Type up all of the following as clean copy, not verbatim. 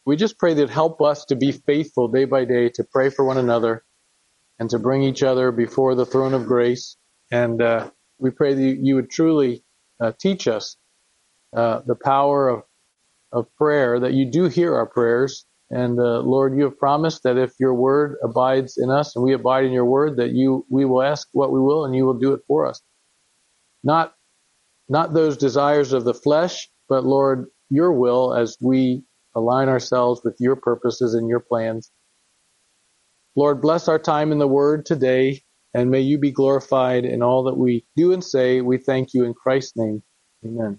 we just pray that help us to be faithful day by day, to pray for one another and to bring each other before the throne of grace. And we pray that you would truly teach us the power of prayer, that you do hear our prayers. And Lord, you have promised that if your word abides in us and we abide in your word, that we will ask what we will and you will do it for us. Not those desires of the flesh, but Lord, your will as we align ourselves with your purposes and your plans. Lord, bless our time in the word today, and may you be glorified in all that we do and say. We thank you in Christ's name. Amen.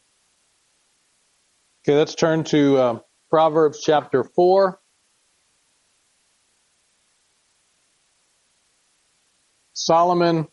Okay, let's turn to Proverbs chapter 4. Solomon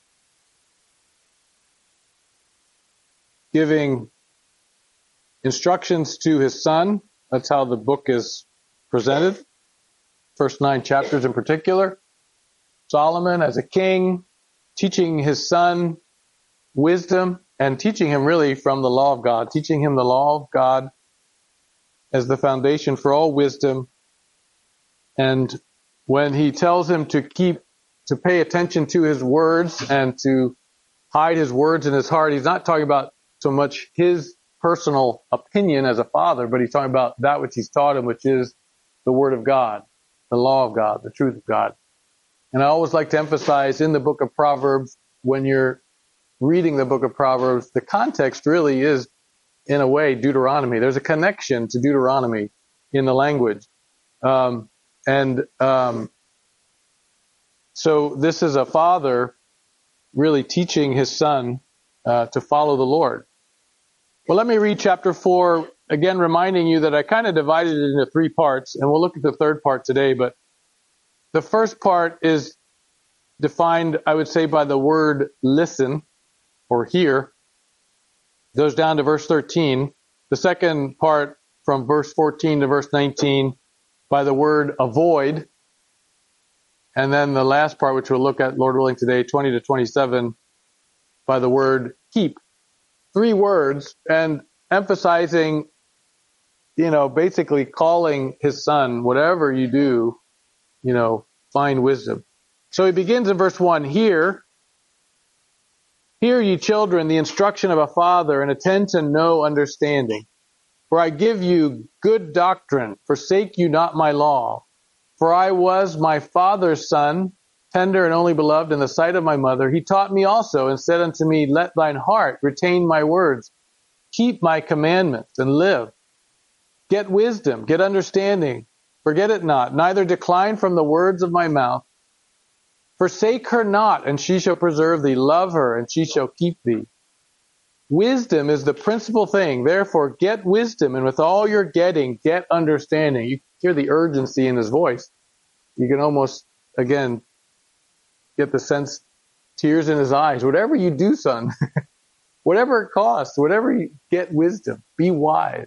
giving instructions to his son. That's how the book is presented. First 9 chapters in particular. Solomon as a king, teaching his son wisdom and teaching him really from the law of God, teaching him the law of God as the foundation for all wisdom. And when he tells him to pay attention to his words and to hide his words in his heart, he's not talking about so much his personal opinion as a father, but he's talking about that which he's taught him, which is the word of God, the law of God, the truth of God. And I always like to emphasize in the book of Proverbs, when you're reading the book of Proverbs, the context really is, in a way, Deuteronomy. There's a connection to Deuteronomy in the language. So this is a father really teaching his son to follow the Lord. Well, let me read chapter 4, again reminding you that I kind of divided it into 3 parts, and we'll look at the third part today. But the first part is defined, I would say, by the word listen or hear. It goes down to verse 13. The second part from verse 14 to verse 19 by the word avoid. And then the last part, which we'll look at, Lord willing, today, 20 to 27, by the word keep. 3 words, and emphasizing, basically calling his son, whatever you do, find wisdom. So he begins in verse 1, Hear, ye children, the instruction of a father, and attend to no understanding. For I give you good doctrine, forsake you not my law. For I was my father's son, tender and only beloved in the sight of my mother. He taught me also and said unto me, Let thine heart retain my words. Keep my commandments and live. Get wisdom, get understanding. Forget it not, neither decline from the words of my mouth. Forsake her not, and she shall preserve thee. Love her, and she shall keep thee. Wisdom is the principal thing. Therefore, get wisdom, and with all your getting, get understanding. You hear the urgency in his voice. You can almost, again, get the sense, tears in his eyes. Whatever you do, son, whatever it costs, whatever you get wisdom, be wise.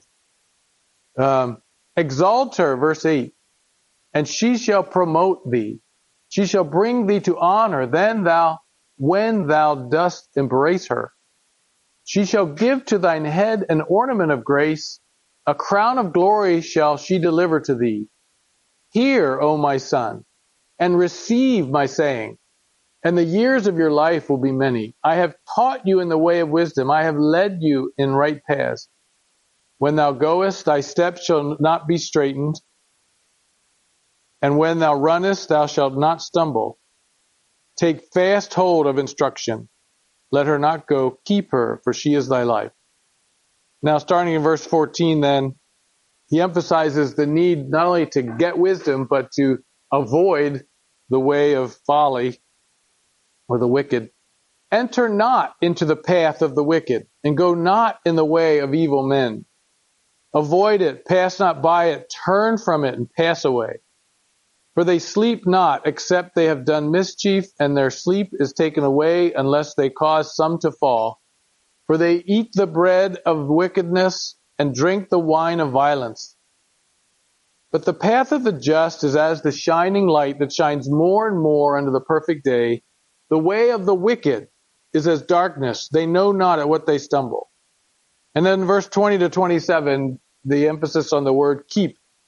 Exalt her, verse 8, and she shall promote thee. She shall bring thee to honor, when thou dost embrace her. She shall give to thine head an ornament of grace, a crown of glory shall she deliver to thee. Hear, O my son, and receive my saying, and the years of your life will be many. I have taught you in the way of wisdom. I have led you in right paths. When thou goest, thy steps shall not be straitened. And when thou runnest, thou shalt not stumble. Take fast hold of instruction. Let her not go. Keep her, for she is thy life. Now, starting in verse 14, then, he emphasizes the need not only to get wisdom, but to avoid the way of folly or the wicked. Enter not into the path of the wicked, and go not in the way of evil men. Avoid it, pass not by it, turn from it, and pass away. For they sleep not, except they have done mischief, and their sleep is taken away, unless they cause some to fall. For they eat the bread of wickedness, and drink the wine of violence. But the path of the just is as the shining light that shines more and more unto the perfect day. The way of the wicked is as darkness. They know not at what they stumble. And then verse 20 to 27, the emphasis on the word keep.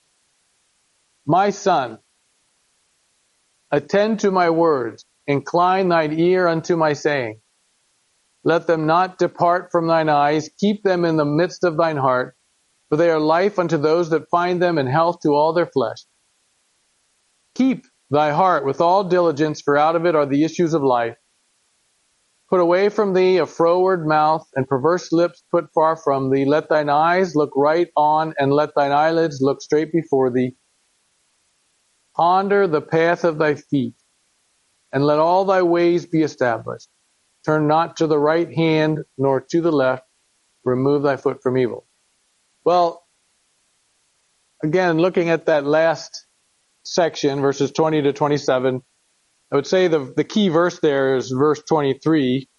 My son, attend to my words, incline thine ear unto my saying. Let them not depart from thine eyes, keep them in the midst of thine heart, for they are life unto those that find them, and health to all their flesh. Keep thy heart with all diligence, for out of it are the issues of life. Put away from thee a froward mouth, and perverse lips put far from thee. Let thine eyes look right on, and let thine eyelids look straight before thee. Ponder the path of thy feet, and let all thy ways be established. Turn not to the right hand, nor to the left. Remove thy foot from evil. Well, again, looking at that last section, verses 20 to 27, I would say the key verse there is verse 23.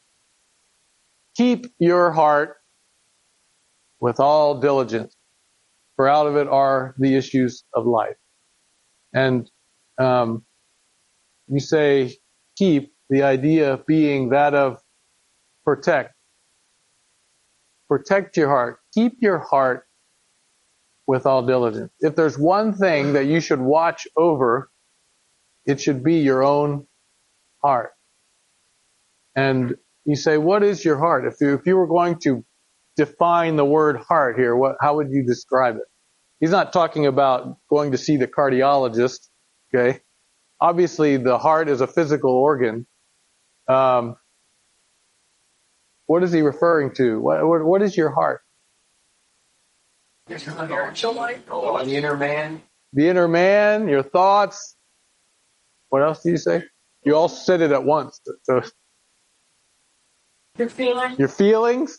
Keep your heart with all diligence, for out of it are the issues of life. And you say keep, the idea being that of protect. Protect your heart. Keep your heart with all diligence. If there's one thing that you should watch over, it should be your own heart. And you say, what is your heart? If you were going to define the word heart here, how would you describe it? He's not talking about going to see the cardiologist, okay? Obviously, the heart is a physical organ. What is he referring to? What is your heart? Your spiritual life. The inner man. The inner man, your thoughts. What else do you say? You all said it at once. So, Your feelings. your feelings.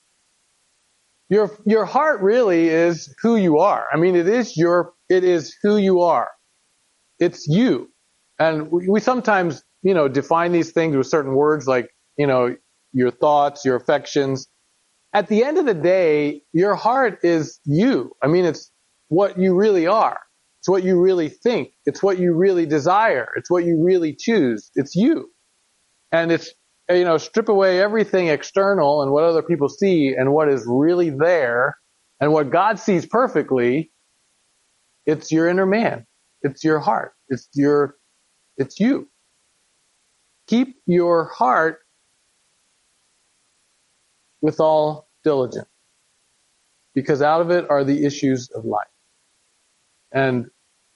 Your heart really is who you are. I mean, it is who you are. It's you. And we sometimes, define these things with certain words like, your thoughts, your affections. At the end of the day, your heart is you. I mean, it's what you really are. It's what you really think. It's what you really desire. It's what you really choose. It's you. And it's, strip away everything external and what other people see and what is really there and what God sees perfectly. It's your inner man. It's your heart. It's you. Keep your heart with all diligence, because out of it are the issues of life. And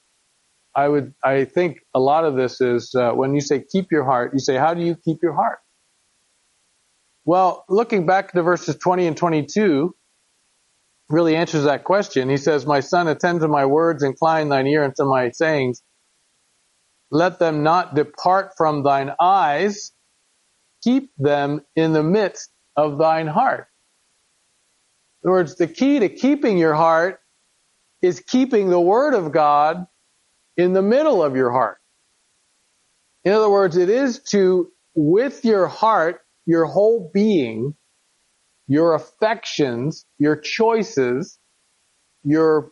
I think a lot of this is, when you say keep your heart, you say, how do you keep your heart? Well, looking back to verses 20 and 22 really answers that question. He says, my son, attend to my words, incline thine ear unto my sayings. Let them not depart from thine eyes. Keep them in the midst of thine heart. In other words, the key to keeping your heart is keeping the word of God in the middle of your heart. In other words, it is to, with your heart, your whole being, your affections, your choices, your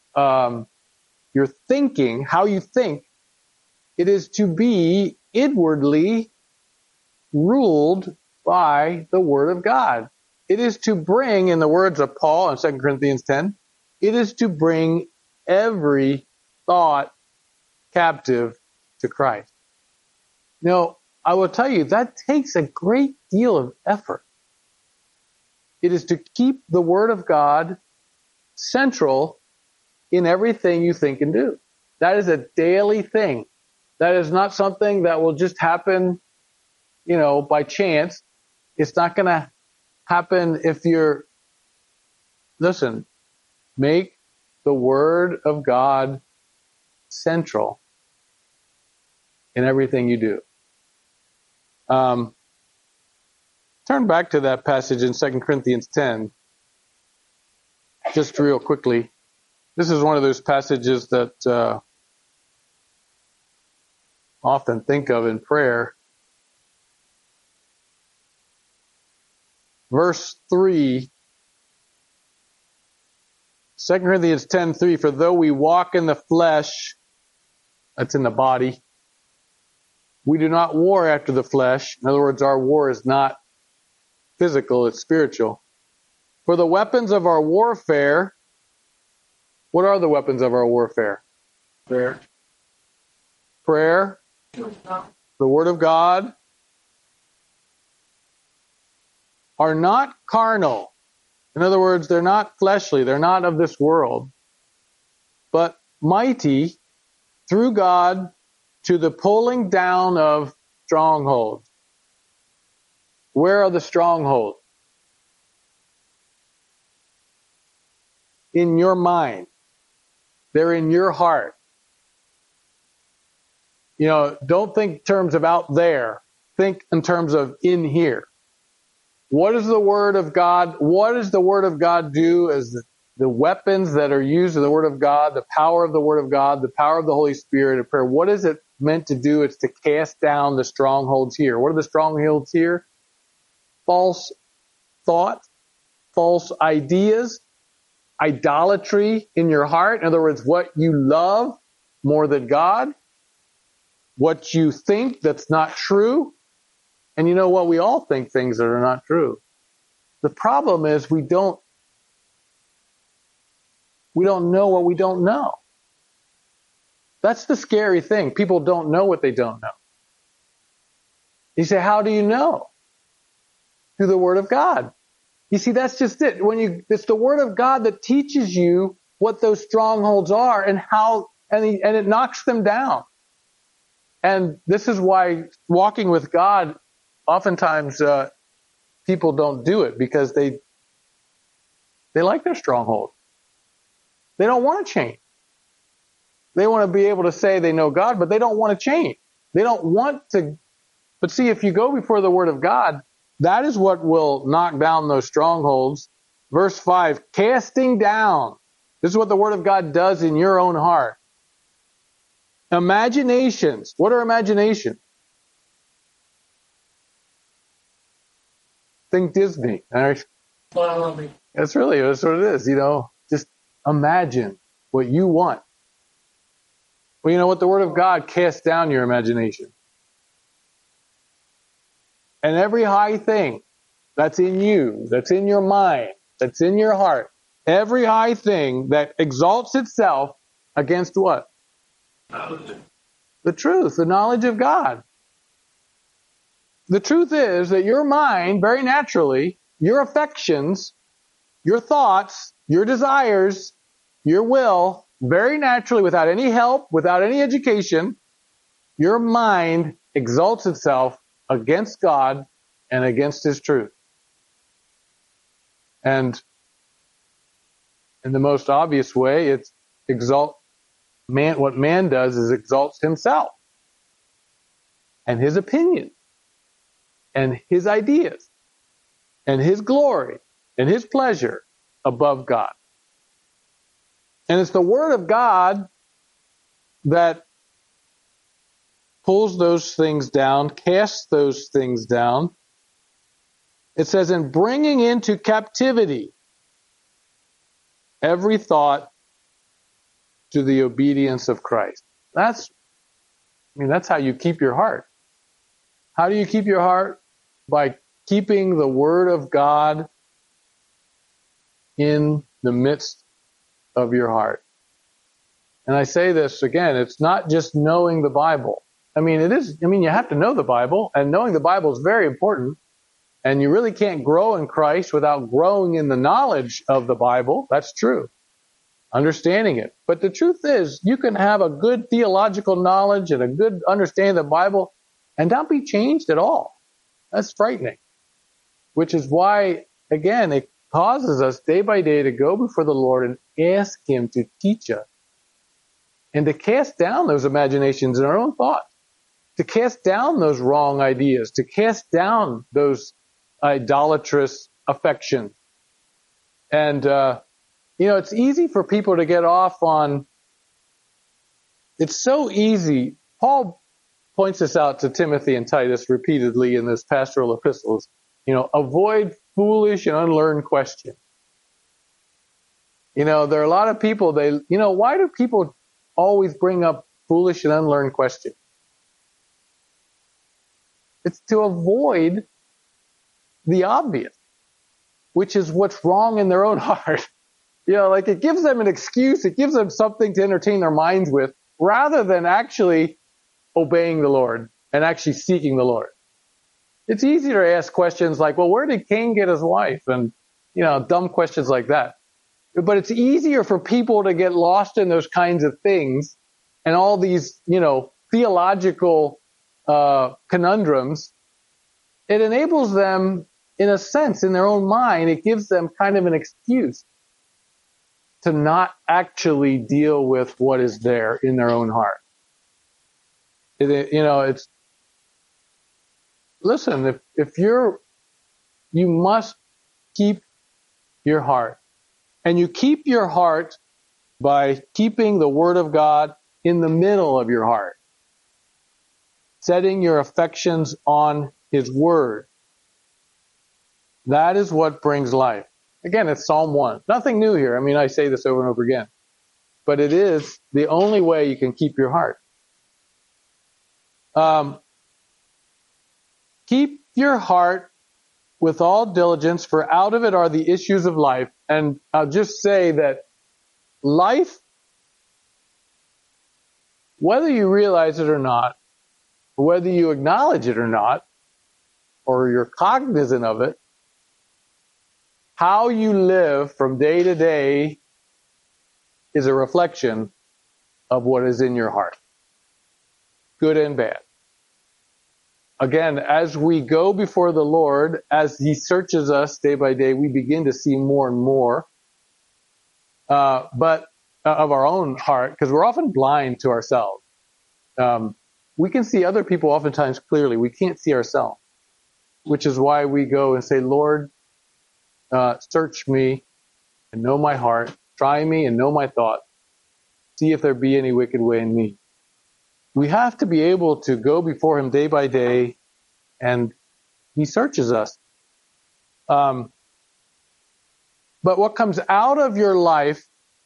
thinking, how you think, it is to be inwardly ruled by the Word of God. It is to bring, in the words of Paul in 2 Corinthians 10, it is to bring every thought captive to Christ. Now, I will tell you, that takes a great deal of effort. It is to keep the Word of God central in everything you think and do. That is a daily thing. That is not something that will just happen, by chance. It's not going to happen if make the Word of God central in everything you do. Turn back to that passage in 2 Corinthians 10, just real quickly. This is one of those passages that often think of in prayer. Verse 3, 2 Corinthians 10:3, for though we walk in the flesh, that's in the body, we do not war after the flesh. In other words, our war is not physical, it's spiritual. For the weapons of our warfare, what are the weapons of our warfare? Prayer. Prayer, the Word of God, are not carnal. In other words, they're not fleshly. They're not of this world, but mighty through God to the pulling down of strongholds. Where are the strongholds? In your mind. They're in your heart. You know, don't think in terms of out there. Think in terms of in here. What is the Word of God? What does the Word of God do as the weapons that are used of the Word of God, the power of the Word of God, the power of the Holy Spirit of prayer? What is it meant to do? It's to cast down the strongholds here. What are the strongholds here? False thought, false ideas, idolatry in your heart. In other words, what you love more than God, what you think that's not true. And you know what? We all think things that are not true. The problem is we don't know what we don't know. That's the scary thing. People don't know what they don't know. You say, how do you know? Through the Word of God. You see, that's just it. It's the Word of God that teaches you what those strongholds are and how, and it knocks them down. And this is why walking with God, oftentimes, people don't do it because they like their stronghold. They don't want to change. They want to be able to say they know God, but they don't want to change. They don't want to. But see, if you go before the Word of God, that is what will knock down those strongholds. Verse 5, casting down. This is what the Word of God does in your own heart. Imaginations. What are imaginations? Think Disney. That's what it is, you know. Just imagine what you want. Well, you know what? The Word of God casts down your imagination. And every high thing that's in you, that's in your mind, that's in your heart, every high thing that exalts itself against what? The truth, the knowledge of God. The truth is that your mind, very naturally, your affections, your thoughts, your desires, your will, very naturally, without any help, without any education, your mind exalts itself against God and against His truth. And in the most obvious way, it's what man does is exalts himself and his opinion and his ideas and his glory and his pleasure above God. And it's the Word of God that pulls those things down, casts those things down. It says, in bringing into captivity every thought to the obedience of Christ. That's how you keep your heart. How do you keep your heart? By keeping the Word of God in the midst of your heart. And I say this again, it's not just knowing the Bible. You have to know the Bible, and knowing the Bible is very important. And you really can't grow in Christ without growing in the knowledge of the Bible. That's true. Understanding it. But the truth is, you can have a good theological knowledge and a good understanding of the Bible and not be changed at all. That's frightening. Which is why, again, it causes us day by day to go before the Lord and ask Him to teach us. And to cast down those imaginations in our own thoughts. To cast down those wrong ideas. To cast down those idolatrous affections. And, it's easy for people to get off on, it's so easy. Paul points this out to Timothy and Titus repeatedly in this pastoral epistles. Avoid foolish and unlearned questions. There are a lot of people, why do people always bring up foolish and unlearned questions? It's to avoid the obvious, which is what's wrong in their own heart. It gives them an excuse. It gives them something to entertain their minds with rather than actually obeying the Lord and actually seeking the Lord. It's easier to ask questions like, well, where did Cain get his wife? And, dumb questions like that. But it's easier for people to get lost in those kinds of things and all these, theological conundrums. It enables them, in a sense, in their own mind, it gives them kind of an excuse to not actually deal with what is there in their own heart. Listen, you must keep your heart. And you keep your heart by keeping the Word of God in the middle of your heart. Setting your affections on His Word. That is what brings life. Again, it's Psalm 1. Nothing new here. I mean, I say this over and over again. But it is the only way you can keep your heart. Keep your heart with all diligence, for out of it are the issues of life. And I'll just say that life, whether you realize it or not, whether you acknowledge it or not, or you're cognizant of it, how you live from day to day is a reflection of what is in your heart, good and bad. Again, as we go before the Lord, as He searches us day by day, we begin to see more and more, but of our own heart, because we're often blind to ourselves. We can see other people oftentimes clearly. We can't see ourselves, which is why we go and say, Lord, search me and know my heart. Try me and know my thoughts. See if there be any wicked way in me. We have to be able to go before Him day by day, and He searches us. But what comes out of your life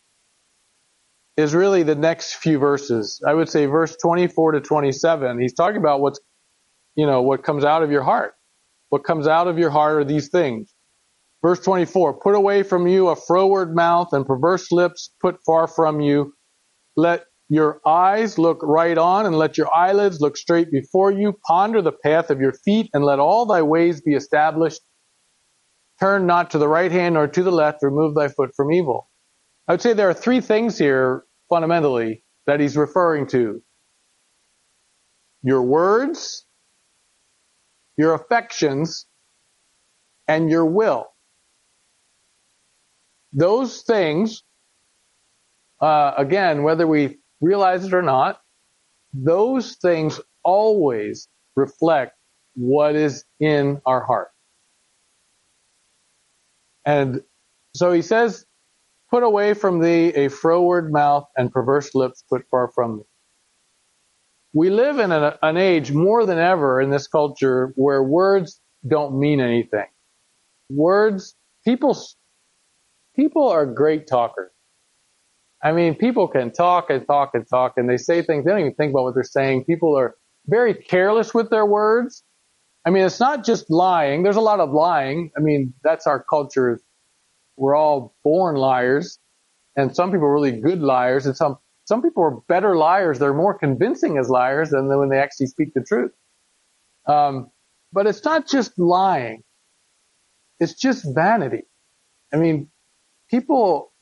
is really the next few verses. I would say verse 24 to 27. He's talking about what comes out of your heart. What comes out of your heart are these things. Verse 24, put away from you a froward mouth and perverse lips put far from you. Let your eyes look right on and let your eyelids look straight before you. Ponder the path of your feet and let all thy ways be established. Turn not to the right hand nor to the left. Remove thy foot from evil. I would say there are three things here fundamentally that he's referring to. Your words, your affections, and your will. Those things, again, whether we realize it or not, those things always reflect what is in our heart. And so he says, put away from thee a froward mouth and perverse lips put far from thee. We live in an age more than ever in this culture where words don't mean anything. Words, people are great talkers. I mean, people can talk and talk and talk, and they say things, they don't even think about what they're saying. People are very careless with their words. I mean, it's not just lying. There's a lot of lying. I mean, that's our culture. We're all born liars, and some people are really good liars, and some people are better liars. They're more convincing as liars than when they actually speak the truth. But it's not just lying. It's just vanity. I mean, people,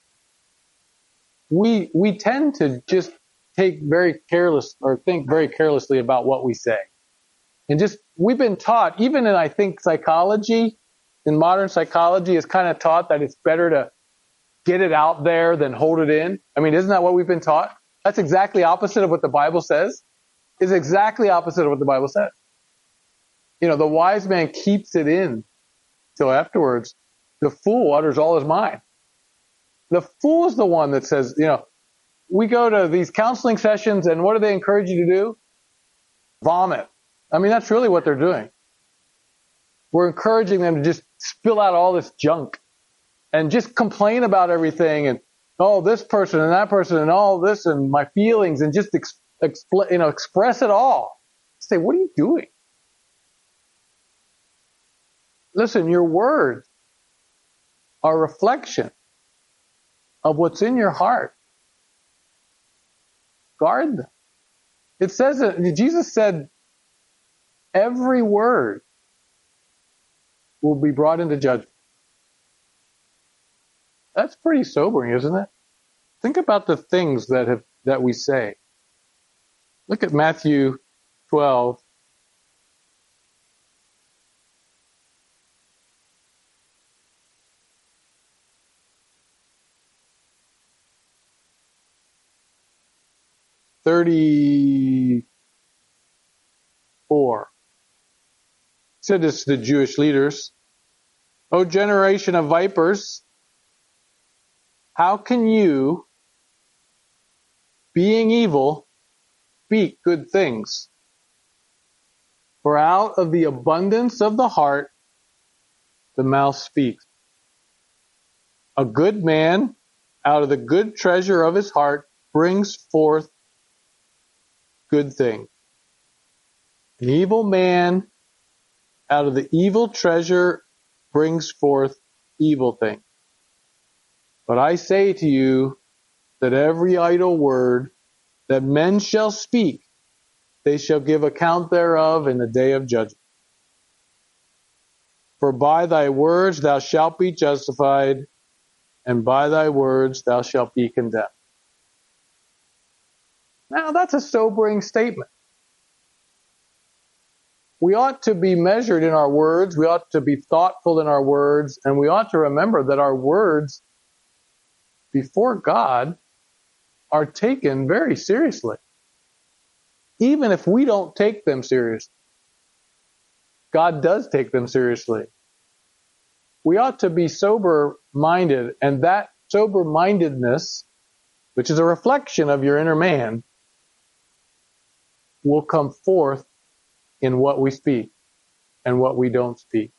we tend to just think very carelessly about what we say. And we've been taught, even in, I think, psychology, in modern psychology, is kind of taught that it's better to get it out there than hold it in. I mean, isn't that what we've been taught? That's exactly opposite of what the Bible says. It's exactly opposite of what the Bible says. The wise man keeps it in till afterwards. The fool utters all his mind. The fool is the one that says, we go to these counseling sessions, and what do they encourage you to do? Vomit. I mean, that's really what they're doing. We're encouraging them to just spill out all this junk and just complain about everything and, this person and that person and all this and my feelings, and just express it all. Say, what are you doing? Listen, your words are a reflection of what's in your heart. guard them. It says that Jesus said, every word will be brought into judgment. That's pretty sobering, isn't it? Think about the things that we say. Look at Matthew 12. He said this to the Jewish leaders. O generation of vipers, how can you, being evil, speak good things? For out of the abundance of the heart, the mouth speaks. A good man, out of the good treasure of his heart, brings forth good things. An evil man, out of the evil treasure, brings forth evil things. But I say to you that every idle word that men shall speak, they shall give account thereof in the day of judgment. For by thy words thou shalt be justified, and by thy words thou shalt be condemned. Now that's a sobering statement. We ought to be measured in our words, we ought to be thoughtful in our words, and we ought to remember that our words before God are taken very seriously. Even if we don't take them seriously, God does take them seriously. We ought to be sober-minded, and that sober-mindedness, which is a reflection of your inner man, will come forth in what we speak and what we don't speak.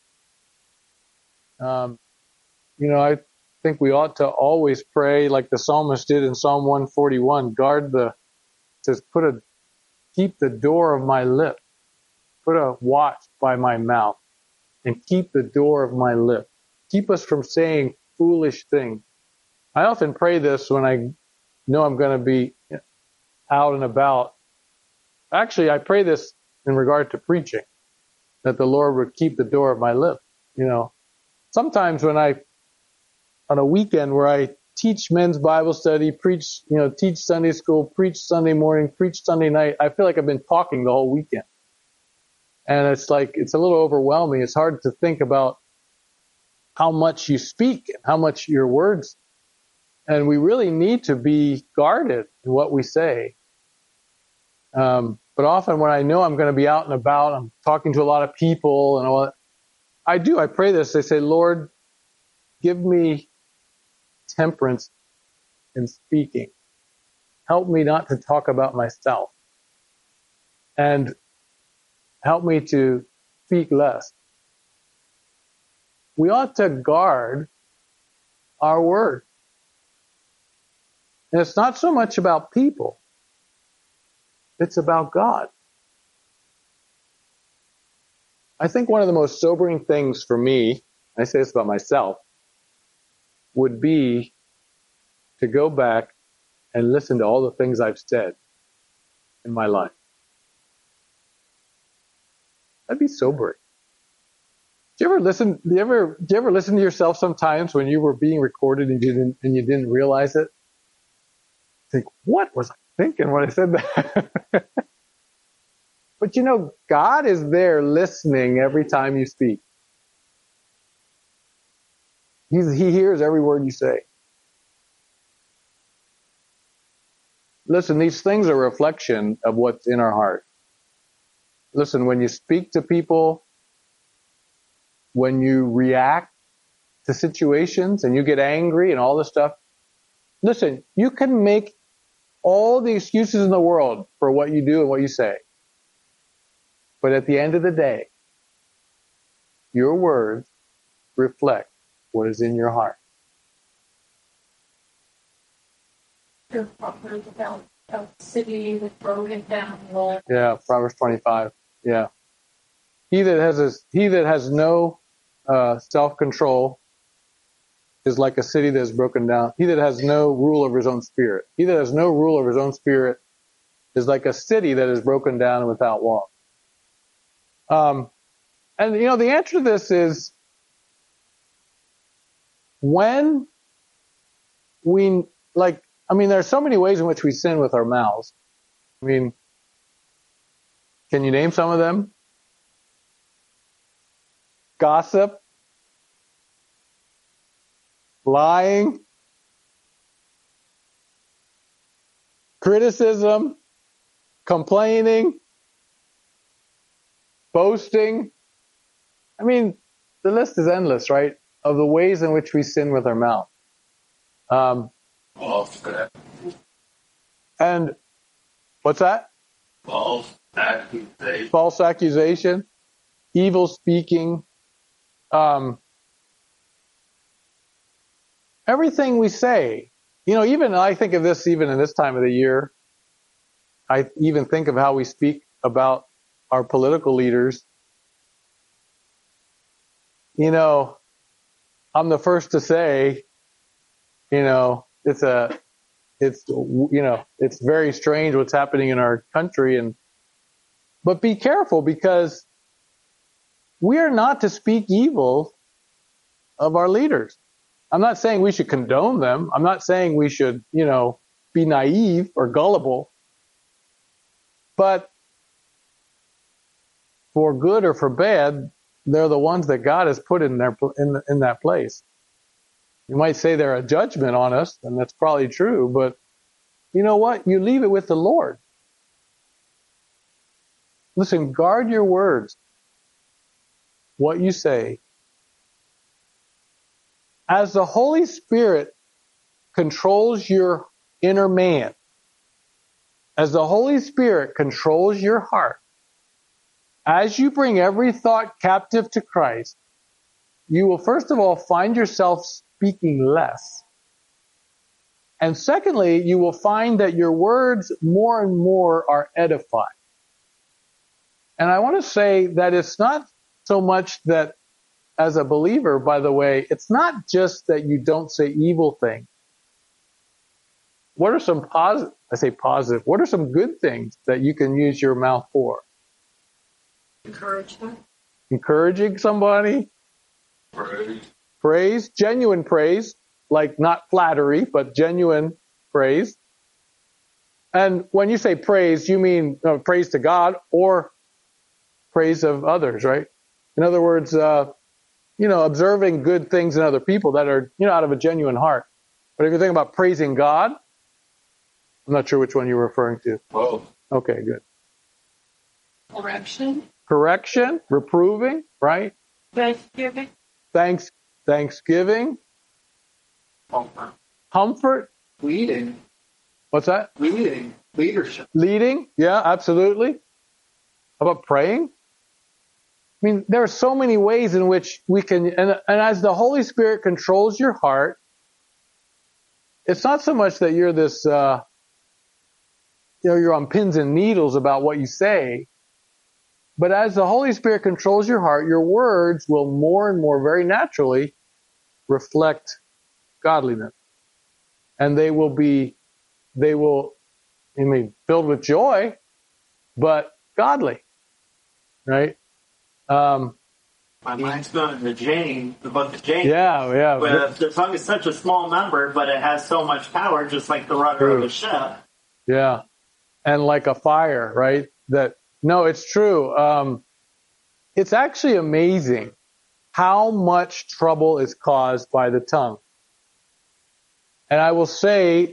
I think we ought to always pray like the psalmist did in Psalm 141. Keep the door of my lips. Put a watch by my mouth and keep the door of my lips. Keep us from saying foolish things. I often pray this when I know I'm going to be out and about. Actually, I pray this in regard to preaching, that the Lord would keep the door of my lips. Sometimes when on a weekend where I teach men's Bible study, teach Sunday school, preach Sunday morning, preach Sunday night, I feel like I've been talking the whole weekend. And it's a little overwhelming. It's hard to think about how much you speak and how much your words. And we really need to be guarded in what we say. But often when I know I'm going to be out and about, I'm talking to a lot of people and all that, I pray this. I say, Lord, give me temperance in speaking. Help me not to talk about myself. And help me to speak less. We ought to guard our word. And it's not so much about people. It's about God. I think one of the most sobering things for me, I say this about myself, would be to go back and listen to all the things I've said in my life. That'd be sobering. Do you ever listen to yourself sometimes when you were being recorded and you didn't realize it? Think, what was I thinking when I said that? But God is there listening every time you speak. He hears every word you say. Listen, these things are a reflection of what's in our heart. Listen, when you speak to people, when you react to situations and you get angry and all this stuff, listen, you can make all the excuses in the world for what you do and what you say. But at the end of the day, your words reflect what is in your heart. About a city with broken down walls. Yeah, Proverbs 25. Yeah. He that has no self-control is like a city that is broken down. He that has no rule over his own spirit. He that has no rule over his own spirit is like a city that is broken down and without wall. And the answer to this is when there are so many ways in which we sin with our mouths. I mean, can you name some of them? Gossip, lying, criticism, complaining, boasting. I mean, the list is endless, right? Of the ways in which we sin with our mouth. And what's that? False accusation. False accusation, evil speaking, everything we say. Even I think of this even in this time of the year. I even think of how we speak about our political leaders. I'm the first to say, it's very strange what's happening in our country, but be careful, because we are not to speak evil of our leaders. I'm not saying we should condone them. I'm not saying we should, be naive or gullible. But for good or for bad, they're the ones that God has put in that place. You might say they're a judgment on us, and that's probably true, but you know what? You leave it with the Lord. Listen, guard your words, what you say. As the Holy Spirit controls your inner man, as the Holy Spirit controls your heart, as you bring every thought captive to Christ, you will first of all find yourself speaking less. And secondly, you will find that your words more and more are edifying. And I want to say that it's not so much that as a believer, by the way, it's not just that you don't say evil things. What are some positive, what are some good things that you can use your mouth for? Encouragement. Encouraging somebody. Praise. Genuine praise. Like not flattery, but genuine praise. And when you say praise, you mean praise to God or praise of others, right? In other words, observing good things in other people that are, out of a genuine heart. But if you think about praising God, I'm not sure which one you're referring to. Both. Okay, good. Correction. Reproving, right? Thanksgiving. Comfort. Leading. What's that? Leading. Leadership. Leading. Yeah, absolutely. How about praying? I mean, there are so many ways in which we can, and as the Holy Spirit controls your heart, it's not so much that you're this, you're on pins and needles about what you say, but as the Holy Spirit controls your heart, your words will more and more very naturally reflect godliness. And they will be filled with joy, but godly. Right? My mind's going to the book of James. Yeah. Where the tongue is such a small member, but it has so much power, just like the rudder of a ship. Yeah. And like a fire, right? It's true. It's actually amazing how much trouble is caused by the tongue. And I will say,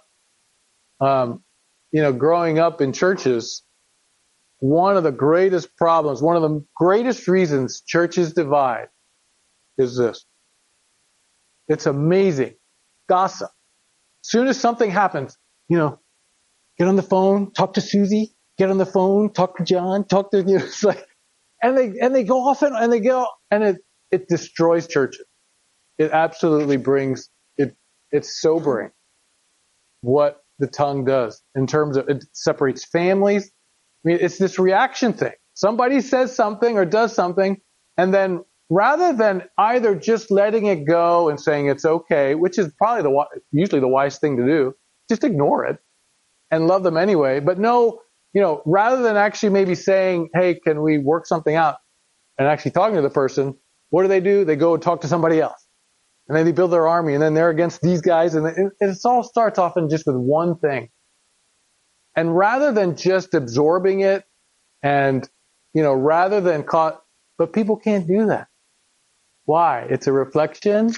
growing up in churches, one of the greatest problems, one of the greatest reasons churches divide is this. It's amazing. Gossip. As soon as something happens, get on the phone, talk to Susie, get on the phone, talk to John, it's like, and they go off and they go, and it destroys churches. It absolutely it's sobering what the tongue does in terms of it separates families. I mean, it's this reaction thing. Somebody says something or does something, and then rather than either just letting it go and saying it's okay, which is probably usually the wise thing to do, just ignore it and love them anyway. But no, rather than actually maybe saying, hey, can we work something out, and actually talking to the person, what do? They go and talk to somebody else. And then they build their army, and then they're against these guys, and it all starts often just with one thing. And rather than just absorbing it and, rather than but people can't do that. Why? It's a reflection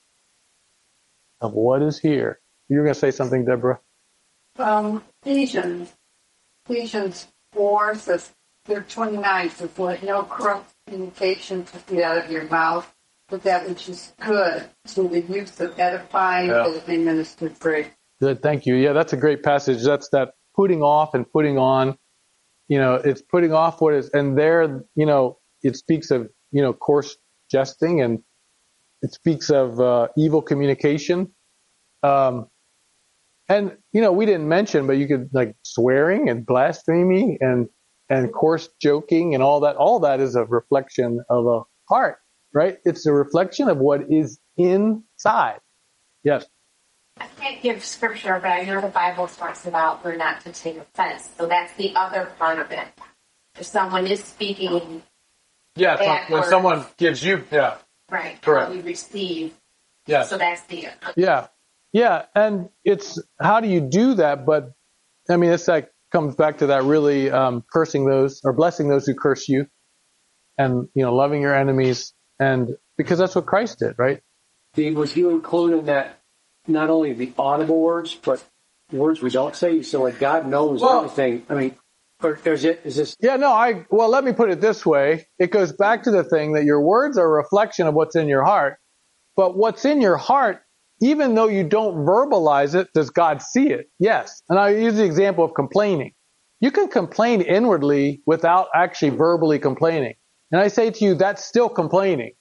of what is here. You're going to say something, Deborah? Ephesians 4 says, 29 says, let no corrupt communication proceed out of your mouth, but that which is good, to the use of edifying as they minister grace. Good, thank you. Yeah, that's a great passage. That's that putting off and putting on. It's putting off what is, and there, it speaks of, coarse jesting, and it speaks of evil communication. And, we didn't mention, but you could like swearing and blasphemy and coarse joking and all that is a reflection of a heart, right? It's a reflection of what is inside. Yes. I can't give scripture, but I know the Bible talks about we're not to take offense. So that's the other part of it. If someone is speaking, when someone gives you, right, correct, how we receive. Yeah. So that's the yeah, and it's how do you do that? But I mean, it's like comes back to that really cursing those or blessing those who curse you, and loving your enemies, and because that's what Christ did, right? Steve, was you including that? Not only the audible words, but words we don't say. So like God knows everything. I mean, or is this? Yeah, no, let me put it this way. It goes back to the thing that your words are a reflection of what's in your heart. But what's in your heart, even though you don't verbalize it, does God see it? Yes. And I use the example of complaining. You can complain inwardly without actually verbally complaining. And I say to you, that's still complaining.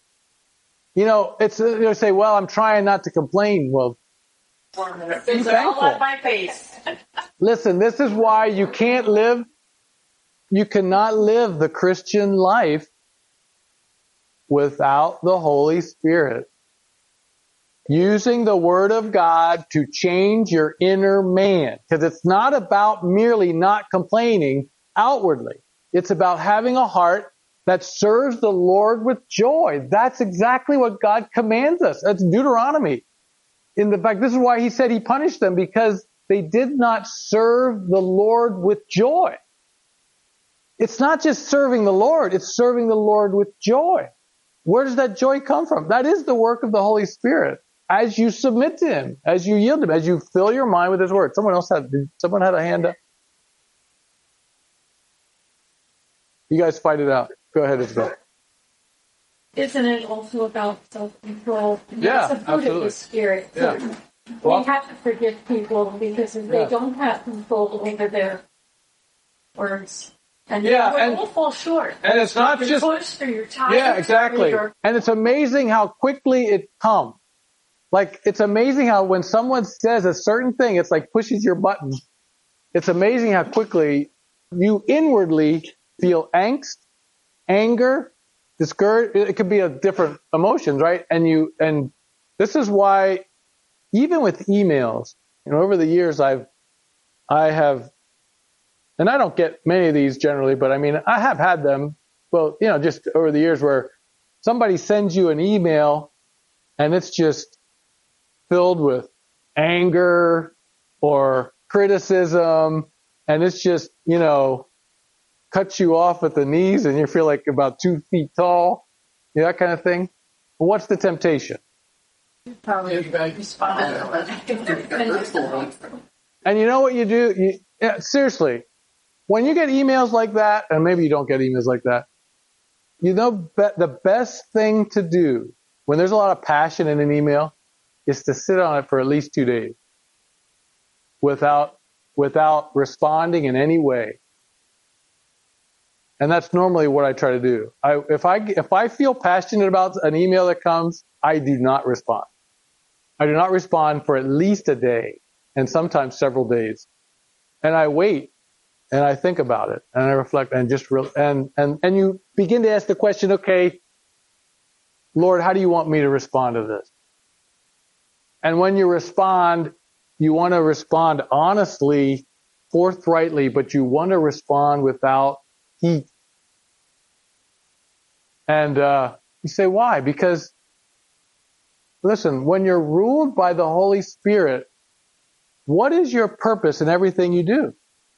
It's you say, well, I'm trying not to complain. Well, it's all on my face. Listen, this is why you cannot live the Christian life without the Holy Spirit. Using the Word of God to change your inner man. Because it's not about merely not complaining outwardly. It's about having a heart that serves the Lord with joy. That's exactly what God commands us. That's Deuteronomy. In fact, this is why he said he punished them, because they did not serve the Lord with joy. It's not just serving the Lord, it's serving the Lord with joy. Where does that joy come from? That is the work of the Holy Spirit. As you submit to Him, as you yield to Him, as you fill your mind with His Word. Someone had a hand up? You guys fight it out. Go ahead, Isabel. Isn't it also about self-control? Yeah, it's a fruit absolutely. of the Spirit. Yeah. We have to forgive people because if they don't have control over their words, and we'll fall short. And it's not you're just pushed or you're tired. Yeah, exactly. And it's amazing how quickly it comes. Like, it's amazing how when someone says a certain thing, it's like pushes your button. It's amazing how quickly you inwardly feel angst, anger, discouraged. It could be a different emotions, right? And this is why, even with emails, over the years I have, and I don't get many of these generally, but I mean, I have had them, well, just over the years where somebody sends you an email and it's just filled with anger or criticism, and it's just, cuts you off at the knees and you feel like about 2 feet tall, that kind of thing. Well, what's the temptation? Probably respond. And you know what you do? Seriously, when you get emails like that, and maybe you don't get emails like that, the best thing to do when there's a lot of passion in an email is to sit on it for at least 2 days without responding in any way. And that's normally what I try to do. If I feel passionate about an email that comes, I do not respond. I do not respond for at least a day, and sometimes several days. And I wait, and I think about it, and I reflect, and and you begin to ask the question, okay, Lord, how do you want me to respond to this? And when you respond, you want to respond honestly, forthrightly, but you want to respond without heat. And you say, why? Because, listen, when you're ruled by the Holy Spirit, what is your purpose in everything you do?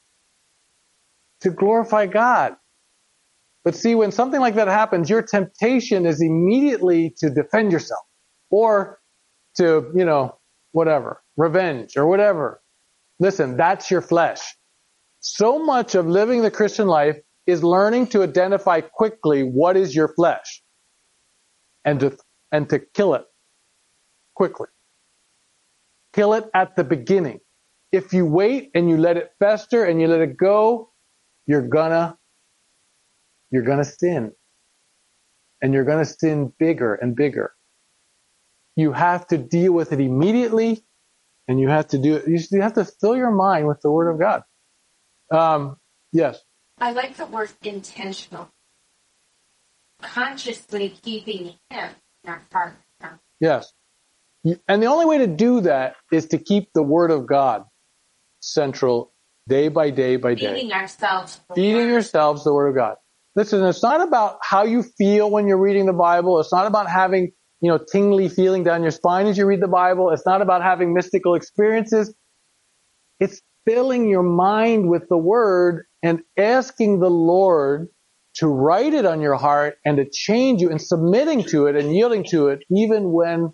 To glorify God. But see, when something like that happens, your temptation is immediately to defend yourself or to, whatever, revenge or whatever. Listen, that's your flesh. So much of living the Christian life is learning to identify quickly what is your flesh and to kill it quickly. Kill it at the beginning. If you wait and you let it fester and you let it go, you're gonna sin. And you're gonna sin bigger and bigger. You have to deal with it immediately, and you have to do it. You have to fill your mind with the Word of God. Yes. I like the word intentional. Consciously keeping Him in our heart. Yes. And the only way to do that is to keep the Word of God central day by day by day. Feeding ourselves. Feeding yourselves the Word of God. Listen, it's not about how you feel when you're reading the Bible. It's not about having, tingly feeling down your spine as you read the Bible. It's not about having mystical experiences. It's filling your mind with the Word and asking the Lord to write it on your heart and to change you and submitting to it and yielding to it even when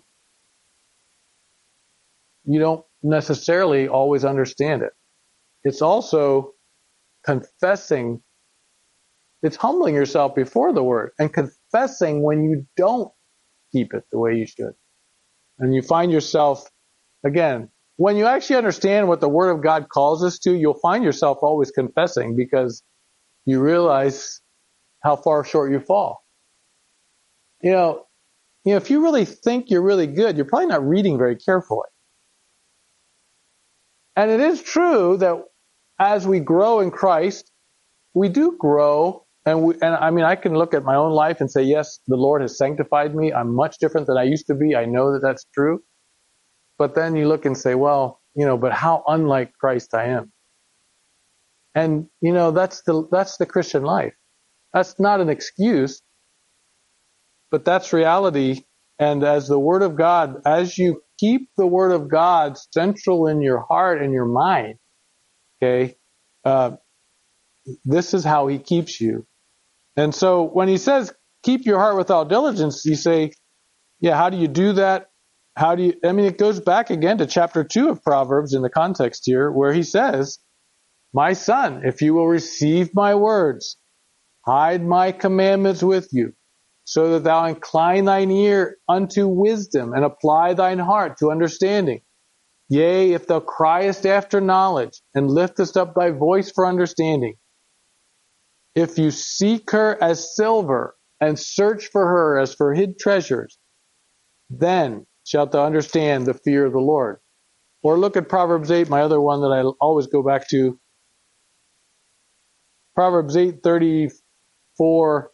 you don't necessarily always understand it. It's also confessing. It's humbling yourself before the Word and confessing when you don't keep it the way you should. And you find yourself, again, when you actually understand what the Word of God calls us to, you'll find yourself always confessing because you realize how far short you fall. If you really think you're really good, you're probably not reading very carefully. And it is true that as we grow in Christ, we do grow. And I can look at my own life and say, yes, the Lord has sanctified me. I'm much different than I used to be. I know that that's true. But then you look and say, well, but how unlike Christ I am. And, that's the Christian life. That's not an excuse, but that's reality. And as the Word of God, as you keep the Word of God central in your heart and your mind, okay, this is how He keeps you. And so when He says, keep your heart with all diligence, you say, yeah, how do you do that? It goes back again to chapter 2 of Proverbs in the context here, where He says, my son, if you will receive my words, hide my commandments with you, so that thou incline thine ear unto wisdom and apply thine heart to understanding. Yea, if thou criest after knowledge and liftest up thy voice for understanding, if you seek her as silver and search for her as for hid treasures, then shalt thou understand the fear of the Lord. Or look at Proverbs 8, my other one that I always go back to. Proverbs 8:34.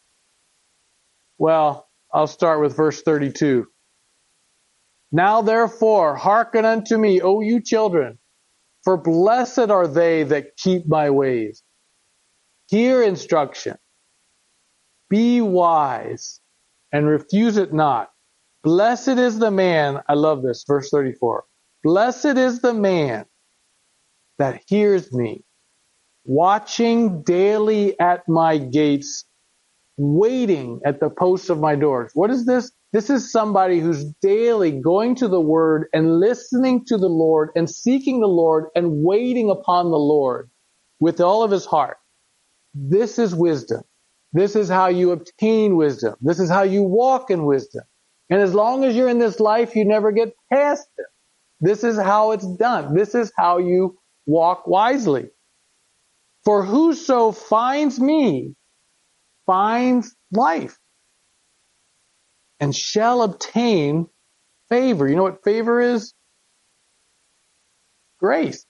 Well, I'll start with verse 32. Now therefore, hearken unto me, O you children, for blessed are they that keep my ways. Hear instruction. Be wise, and refuse it not. Blessed is the man, I love this, verse 34. Blessed is the man that hears me, watching daily at my gates, waiting at the posts of my doors. What is this? This is somebody who's daily going to the Word and listening to the Lord and seeking the Lord and waiting upon the Lord with all of his heart. This is wisdom. This is how you obtain wisdom. This is how you walk in wisdom. And as long as you're in this life, you never get past it. This is how it's done. This is how you walk wisely. For whoso finds me finds life and shall obtain favor. You know what favor is? Grace.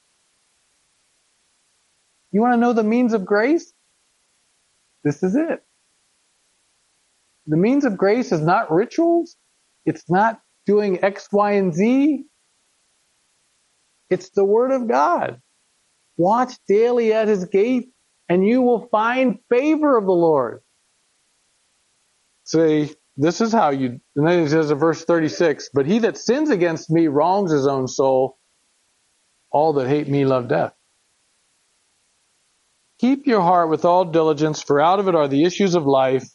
You want to know the means of grace? This is it. The means of grace is not rituals. It's not doing X, Y, and Z. It's the Word of God. Watch daily at His gate, and you will find favor of the Lord. See, this is how you, and then it says in verse 36, but he that sins against me wrongs his own soul. All that hate me love death. Keep your heart with all diligence, for out of it are the issues of life.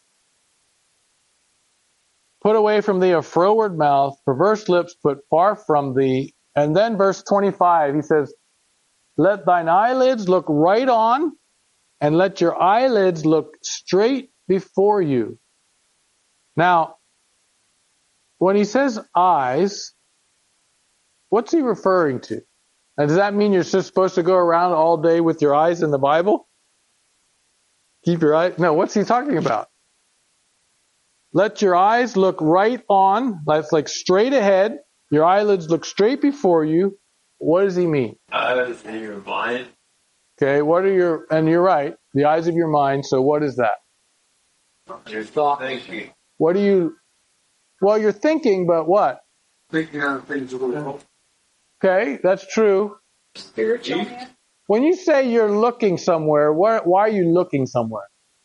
Put away from thee a froward mouth, perverse lips put far from thee. And then verse 25, he says, let thine eyelids look right on, and let your eyelids look straight before you. Now, when he says eyes, what's he referring to? And does that mean you're just supposed to go around all day with your eyes in the Bible? Keep your eyes? No, what's he talking about? Let your eyes look right on, that's like straight ahead. Your eyelids look straight before you. What does he mean? Eyes in your mind. Okay, and you're right, the eyes of your mind, so what is that? Your thought thinking. What do you, well, you're thinking, but what? Thinking on things of the world. Okay, that's true. Spiritual. When you say you're looking somewhere, why are you looking somewhere?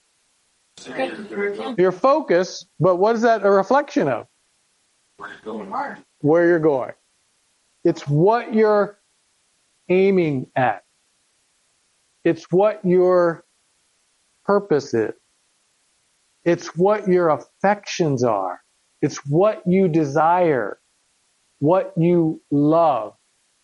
Your focus, but what is that a reflection of? Where you're going. It's what you're aiming at. It's what your purpose is. It's what your affections are. It's what you desire. What you love.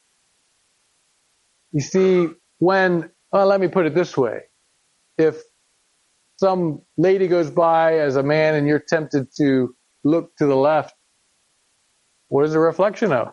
You see, let me put it this way. If some lady goes by as a man and you're tempted to look to the left, what is a reflection of?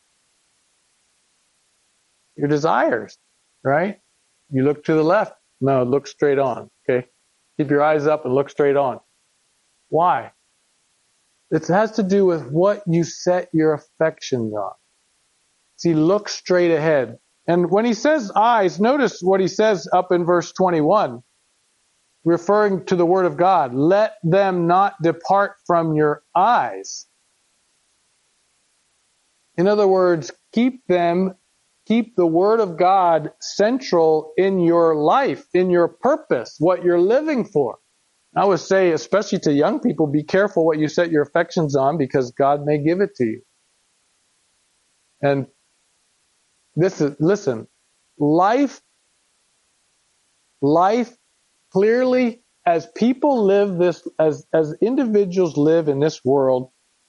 Your desires, right? You look to the left. No, look straight on, okay? Keep your eyes up and look straight on. Why? It has to do with what you set your affections on. See, look straight ahead. And when he says eyes, notice what he says up in verse 21, referring to the Word of God. Let them not depart from your eyes. In other words, keep the Word of God central in your life, in your purpose, what you're living for. I would say, especially to young people, be careful what you set your affections on, because God may give it to you. And listen, life clearly, as people live this, as individuals live in this world,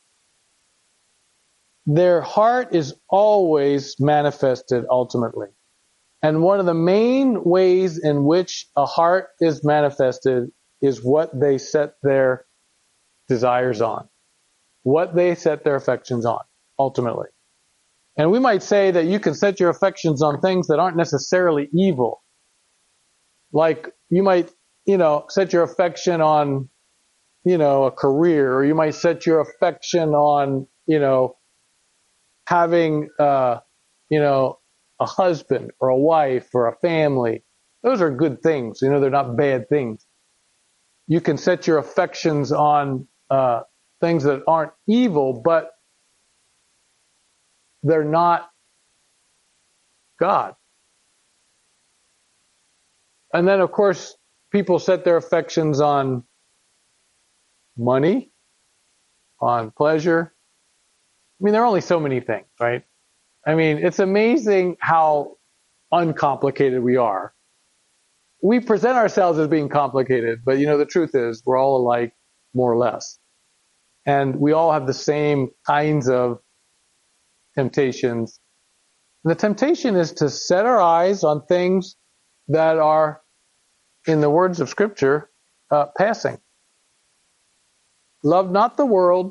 their heart is always manifested ultimately. And one of the main ways in which a heart is manifested is what they set their desires on, what they set their affections on, ultimately. And we might say that you can set your affections on things that aren't necessarily evil. Like you might, set your affection on, a career, or you might set your affection on, having, a husband or a wife or a family. Those are good things. They're not bad things. You can set your affections on things that aren't evil, but they're not God. And then, of course, people set their affections on money, on pleasure. There are only so many things, right? It's amazing how uncomplicated we are. We present ourselves as being complicated, but the truth is we're all alike, more or less. And we all have the same kinds of temptations. And the temptation is to set our eyes on things that are, in the words of Scripture, passing. Love not the world,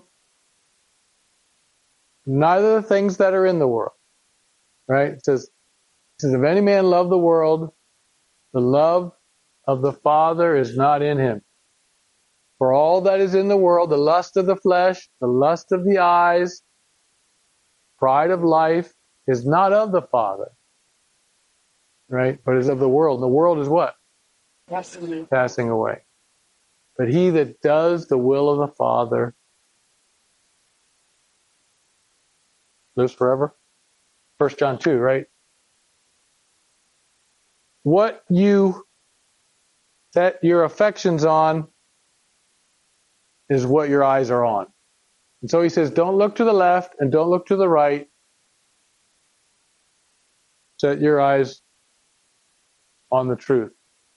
neither the things that are in the world. Right? It says, if any man love the world, the love of the Father is not in him. For all that is in the world, the lust of the flesh, the lust of the eyes, pride of life, is not of the Father. Right? But is of the world. And the world is what? Passing Passing away. But he that does the will of the Father lives forever. 1 John 2, right? What you set your affections on is what your eyes are on. And so he says, don't look to the left and don't look to the right. Set your eyes on the truth.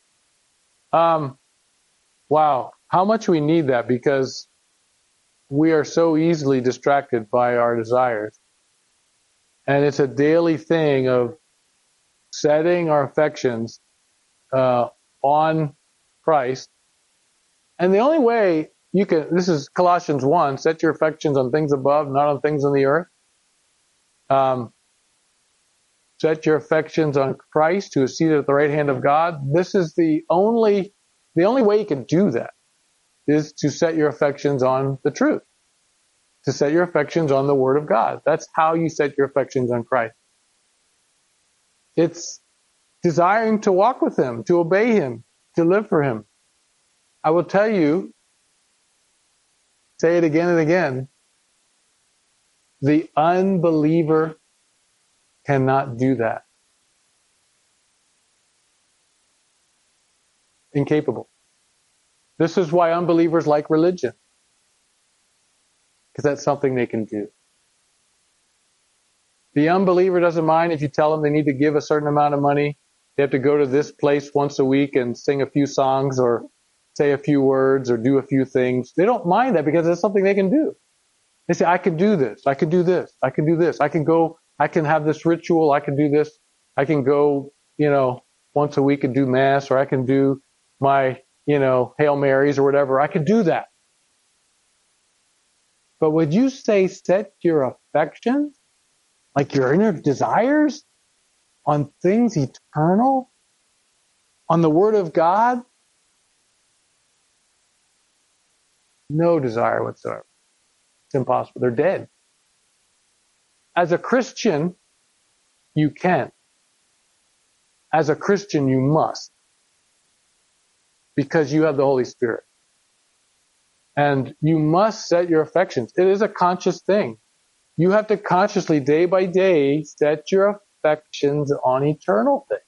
Wow, how much we need that, because we are so easily distracted by our desires. And it's a daily thing of setting our affections on Christ. And the only way you can, this is Colossians 1, set your affections on things above, not on things on the earth. Set your affections on Christ, who is seated at the right hand of God. This is the only way you can do that is to set your affections on the truth. To set your affections on the Word of God. That's how you set your affections on Christ. It's desiring to walk with Him, to obey Him, to live for Him. I will tell you, say it again and again, the unbeliever cannot do that. Incapable. This is why unbelievers like religion. Because that's something they can do. The unbeliever doesn't mind if you tell them they need to give a certain amount of money. They have to go to this place once a week and sing a few songs or say a few words or do a few things. They don't mind that because it's something they can do. They say, I can do this. I can do this. I can do this. I can go. I can have this ritual. I can do this. I can go, once a week and do Mass, or I can do my, Hail Marys or whatever. I can do that. But would you say set your affections, like your inner desires, on things eternal? On the Word of God? No desire whatsoever. It's impossible. They're dead. As a Christian, you can. As a Christian, you must. Because you have the Holy Spirit. And you must set your affections. It is a conscious thing. You have to consciously, day by day, set your affections on eternal things.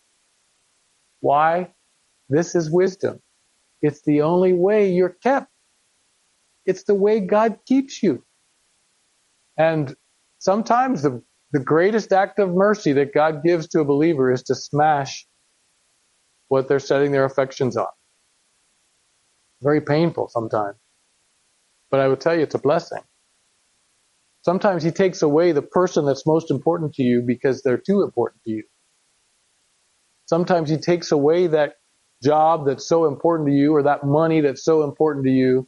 Why? This is wisdom. It's the only way you're kept. It's the way God keeps you. And sometimes the greatest act of mercy that God gives to a believer is to smash what they're setting their affections on. Very painful sometimes. But I will tell you, it's a blessing. Sometimes He takes away the person that's most important to you because they're too important to you. Sometimes He takes away that job that's so important to you, or that money that's so important to you,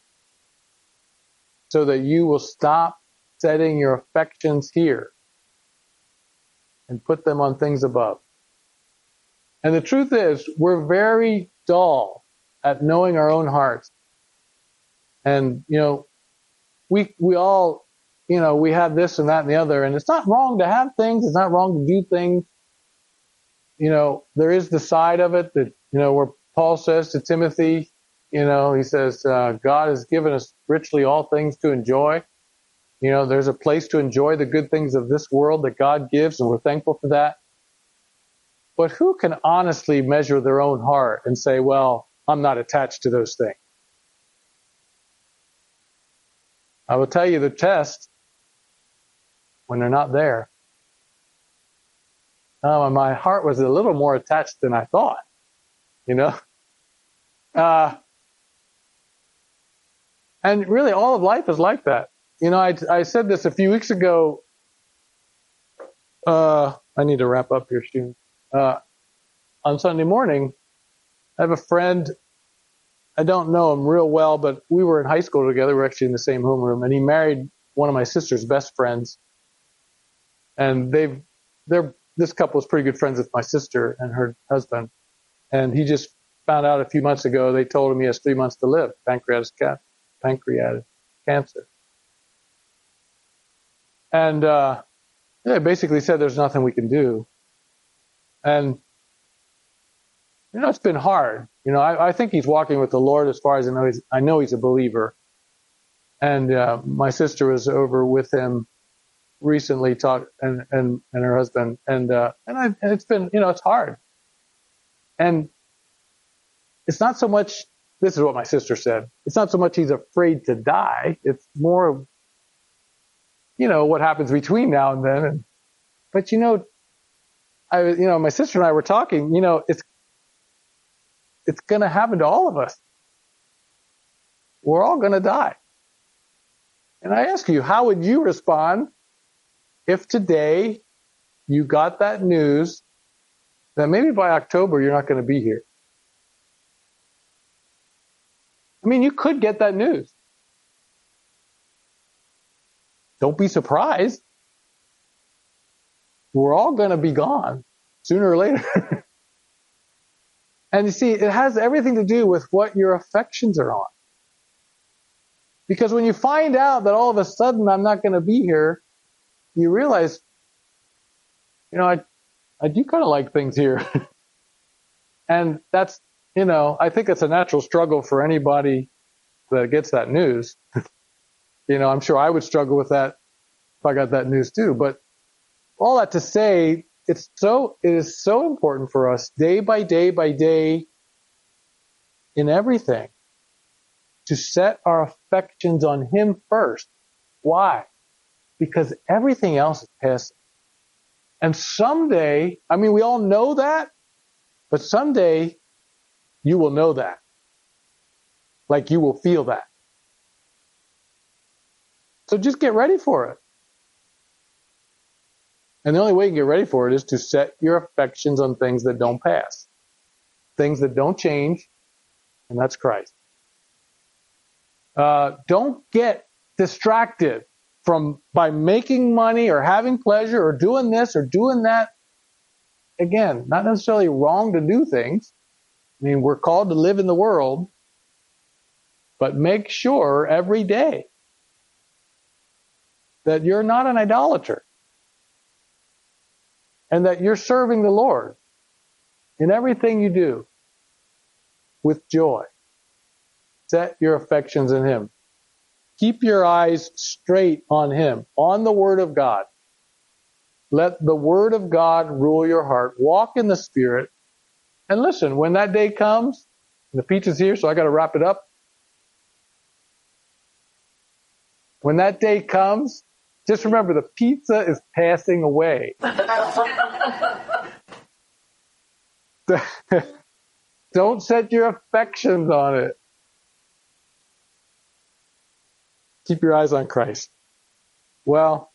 so that you will stop setting your affections here and put them on things above. And the truth is, we're very dull at knowing our own hearts. And, we all, we have this and that and the other, and it's not wrong to have things. It's not wrong to do things. There is the side of it that, where Paul says to Timothy, he says, God has given us richly all things to enjoy. There's a place to enjoy the good things of this world that God gives, and we're thankful for that. But who can honestly measure their own heart and say, well, I'm not attached to those things? I will tell you the test when they're not there. My heart was a little more attached than I thought, and really all of life is like that. I said this a few weeks ago. I need to wrap up here soon. On Sunday morning, I have a friend. I don't know him real well, but we were in high school together. We're actually in the same homeroom, and he married one of my sister's best friends. And this couple is pretty good friends with my sister and her husband. And he just found out a few months ago, they told him he has 3 months to live, pancreatic cancer. And they basically said there's nothing we can do. And it's been hard. I think he's walking with the Lord as far as I know he's a believer. And my sister was over with him recently, and her husband, and it's been, it's hard. And it's not so much, this is what my sister said, it's not so much he's afraid to die, it's more, what happens between now and then. But my sister and I were talking, it's going to happen to all of us. We're all going to die. And I ask you, how would you respond if today you got that news that maybe by October you're not going to be here? I mean, you could get that news. Don't be surprised. We're all going to be gone sooner or later. And you see, it has everything to do with what your affections are on. Because when you find out that all of a sudden I'm not going to be here, you realize, I do kind of like things here. And that's, I think it's a natural struggle for anybody that gets that news. I'm sure I would struggle with that if I got that news too. But all that to say, it is so important for us day by day in everything to set our affections on Him first. Why? Because everything else is passing. And someday, we all know that, but someday you will know that. Like you will feel that. So just get ready for it. And the only way you can get ready for it is to set your affections on things that don't pass. Things that don't change, and that's Christ. Don't get distracted by making money or having pleasure or doing this or doing that. Again, not necessarily wrong to do things. We're called to live in the world, but make sure every day that you're not an idolater and that you're serving the Lord in everything you do with joy. Set your affections in Him. Keep your eyes straight on Him, on the Word of God. Let the Word of God rule your heart. Walk in the Spirit. And listen, when that day comes, the pizza's here, so I got to wrap it up. When that day comes, just remember the pizza is passing away. Don't set your affections on it. Keep your eyes on Christ. Well,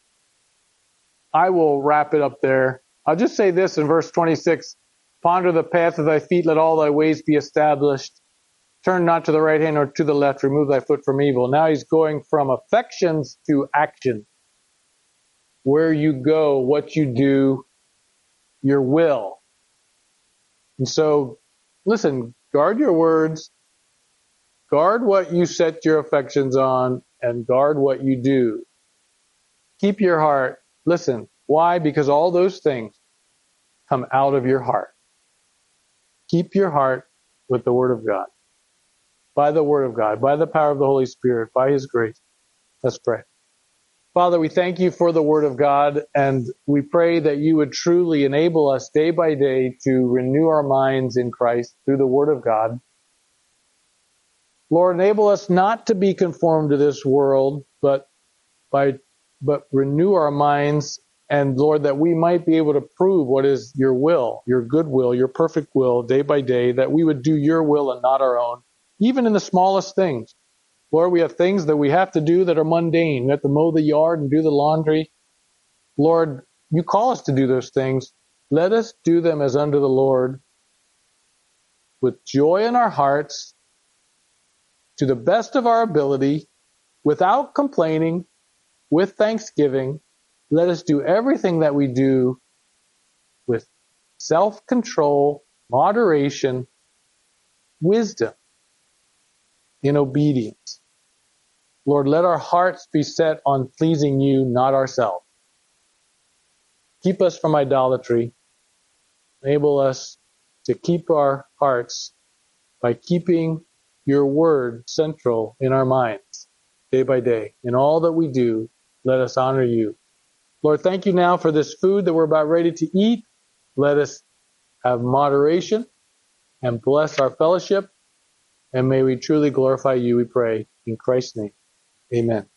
I will wrap it up there. I'll just say this in verse 26. Ponder the path of thy feet, let all thy ways be established. Turn not to the right hand or to the left, remove thy foot from evil. Now he's going from affections to action. Where you go, what you do, your will. And so, listen, guard your words, guard what you set your affections on, and guard what you do. Keep your heart. Listen, why? Because all those things come out of your heart. Keep your heart with the Word of God. By the Word of God, by the power of the Holy Spirit, by His grace. Let's pray. Father, we thank You for the Word of God, and we pray that You would truly enable us day by day to renew our minds in Christ through the Word of God. Lord, enable us not to be conformed to this world, but renew our minds, and Lord, that we might be able to prove what is Your will, Your good will, Your perfect will, day by day, that we would do Your will and not our own, even in the smallest things. Lord, we have things that we have to do that are mundane. We have to mow the yard and do the laundry. Lord, You call us to do those things. Let us do them as unto the Lord, with joy in our hearts, to the best of our ability, without complaining, with thanksgiving. Let us do everything that we do with self-control, moderation, wisdom, in obedience. Lord, let our hearts be set on pleasing You, not ourselves. Keep us from idolatry. Enable us to keep our hearts by keeping your word central in our minds day by day. In all that we do, let us honor you. Lord, thank you now for this food that we're about ready to eat. Let us have moderation and bless our fellowship. And may we truly glorify you, we pray. In Christ's name, amen.